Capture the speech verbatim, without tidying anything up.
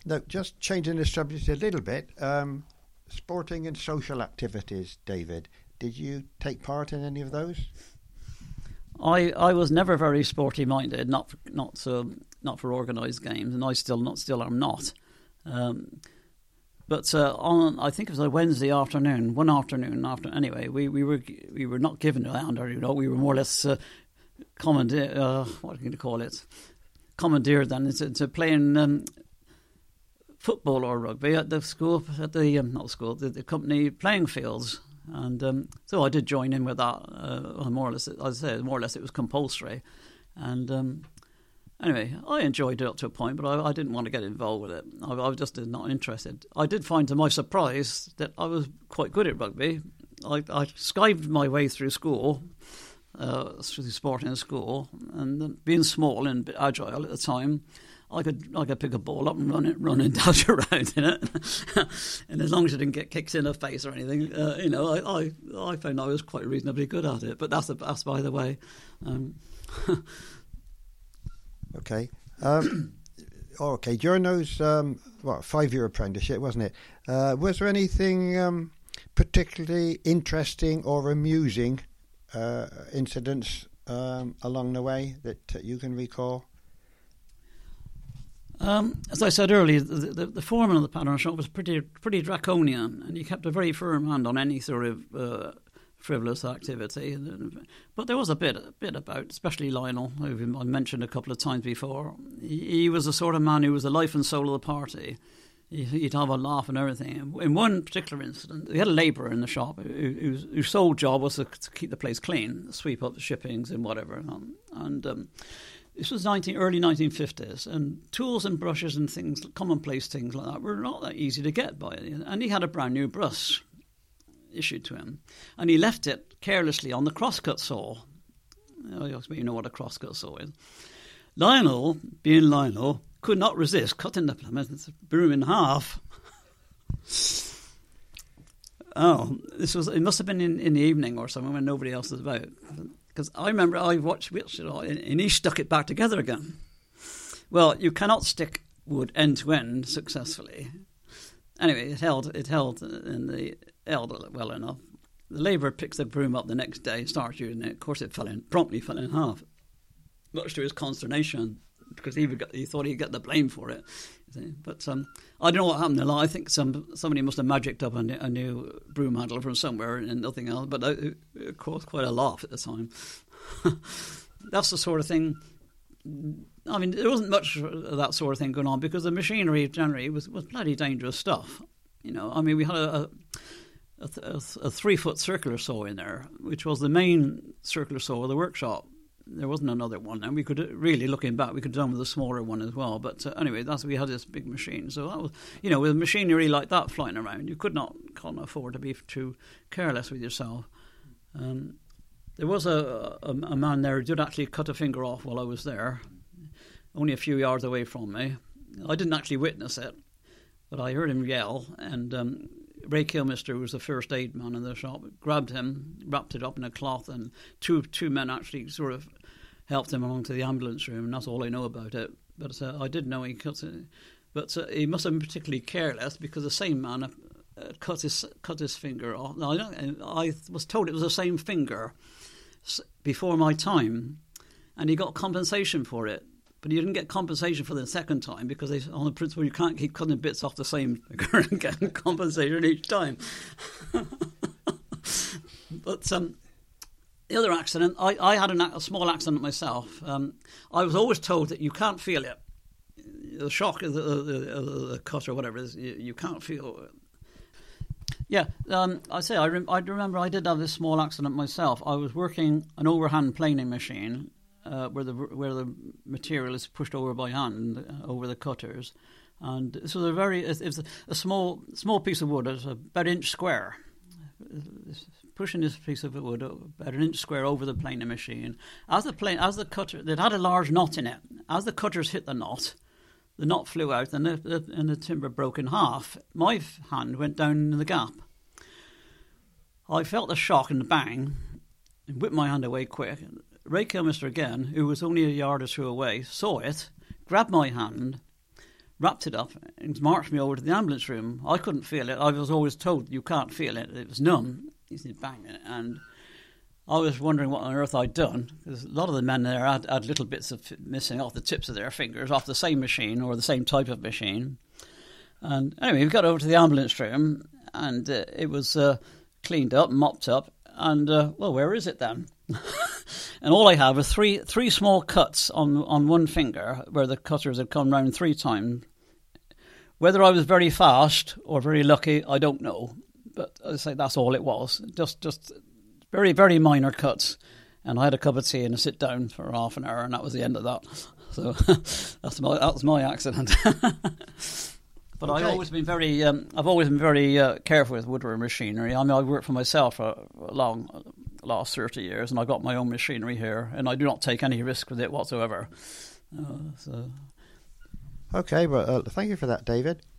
no, just changing the subject a little bit. Um, sporting and social activities, David. Did you take part in any of those? I, I was never very sporty minded, not for, not um, not for organised games, and I still not still am not. Um, but uh, on I think it was a Wednesday afternoon, one afternoon after anyway, we, we were we were not given a hand, or you know, we were more or less uh, commandeer uh, what can you call it, commandeered then to, to playing um, football or rugby at the school at the um, not school the, the company playing fields. And um, so I did join in with that. Uh, more or less, as I said, more or less it was compulsory. And um, anyway, I enjoyed it up to a point, but I, I didn't want to get involved with it. I, I was just not interested. I did find, to my surprise, that I was quite good at rugby. I, I skived my way through school, uh, through sporting in school, and being small and a bit agile at the time, I could I could pick a ball up and run it, run and dash around in it, and as long as I didn't get kicked in the face or anything, uh, you know, I, I I found I was quite reasonably good at it. But that's a, that's by the way. Um. okay. Um, okay. During those um, what five year apprenticeship, wasn't it? Uh, was there anything um, particularly interesting or amusing uh, incidents um, along the way that uh, you can recall? Um, as I said earlier, the, the, the foreman of the pattern shop was pretty pretty draconian, and he kept a very firm hand on any sort of uh, frivolous activity. But there was a bit a bit about, especially Lionel, who I mentioned a couple of times before. He, he was the sort of man who was the life and soul of the party. He, he'd have a laugh and everything. In one particular incident, we had a labourer in the shop who, whose, whose sole job was to, to keep the place clean, sweep up the shippings and whatever. Um, and um, This was nineteen, early nineteen fifties, and tools and brushes and things, commonplace things like that, were not that easy to get by. And he had a brand new brush issued to him, and he left it carelessly on the crosscut saw. You know what a crosscut saw is. Lionel, being Lionel, could not resist cutting the broom in half. Oh, this was it must have been in, in the evening or something when nobody else was about. Because I remember I watched it and he stuck it back together again. Well, you cannot stick wood end to end successfully. Anyway, it held it held in the held well enough. The labourer picks the broom up the next day, starts using it. Of course, it fell in promptly fell in half, much to his consternation, because he got, he thought he'd get the blame for it. But um, I don't know what happened. I think some somebody must have magicked up a new, a new broom handle from somewhere and nothing else. But it, it caused quite a laugh at the time. That's the sort of thing. I mean, there wasn't much of that sort of thing going on because the machinery generally was, was bloody dangerous stuff. You know, I mean, we had a, a, a, a three-foot circular saw in there, which was the main circular saw of the workshop. There wasn't another one, and we could really, looking back, we could have done with a smaller one as well. But uh, anyway, that's we had this big machine. So that was, you know, with machinery like that flying around, you could not can't afford to be too careless with yourself. Um, there was a, a a man there who did actually cut a finger off while I was there, only a few yards away from me. I didn't actually witness it, but I heard him yell, and um, Ray Kilmister, who was the first aid man in the shop, grabbed him, wrapped it up in a cloth, and two two men actually sort of helped him along to the ambulance room, and that's all I know about it. But uh, I did know he cut it. But uh, he must have been particularly careless because the same man uh, cut his cut his finger off. Now, I, don't, I was told it was the same finger before my time, and he got compensation for it. But he didn't get compensation for the second time because they, on the principle you can't keep cutting bits off the same finger and getting compensation each time. But um, the other accident, I, I had an, a small accident myself. Um, I was always told that you can't feel it. The shock of the, the, the, the cut or whatever it is, you, you can't feel it. Yeah, um, I say I, rem- I remember I did have this small accident myself. I was working an overhand planing machine. Uh, where the where the material is pushed over by hand uh, over the cutters, and this was a very it was a, a small small piece of wood, it's about an inch square. Pushing this piece of wood about an inch square over the planer machine. As the plane, as the cutter, it had a large knot in it. As the cutters hit the knot, the knot flew out and the, the and the timber broke in half. My hand went down in the gap. I felt the shock and the bang, and whipped my hand away quick. Ray Kilmister again, who was only a yard or two away, saw it, grabbed my hand, wrapped it up, and marched me over to the ambulance room. I couldn't feel it. I was always told you can't feel it. It was numb. He said, bang it. And I was wondering what on earth I'd done, because a lot of the men there had, had little bits of missing off the tips of their fingers, off the same machine or the same type of machine. And anyway, we got over to the ambulance room, and uh, it was uh, cleaned up, mopped up, and, uh, well, where is it then? And all I had was three three small cuts on on one finger where the cutters had come round three times. Whether I was very fast or very lucky, I don't know. But I say that's all it was. Just just very, very minor cuts. And I had a cup of tea and a sit down for half an hour, and that was the end of that. So that's my that was my accident. But okay. I've always been very um, I've always been very uh, careful with woodworking machinery. I mean, I worked for myself for a long last thirty years, and I've got my own machinery here, and I do not take any risk with it whatsoever. Uh, so. Okay, well, uh, thank you for that, David.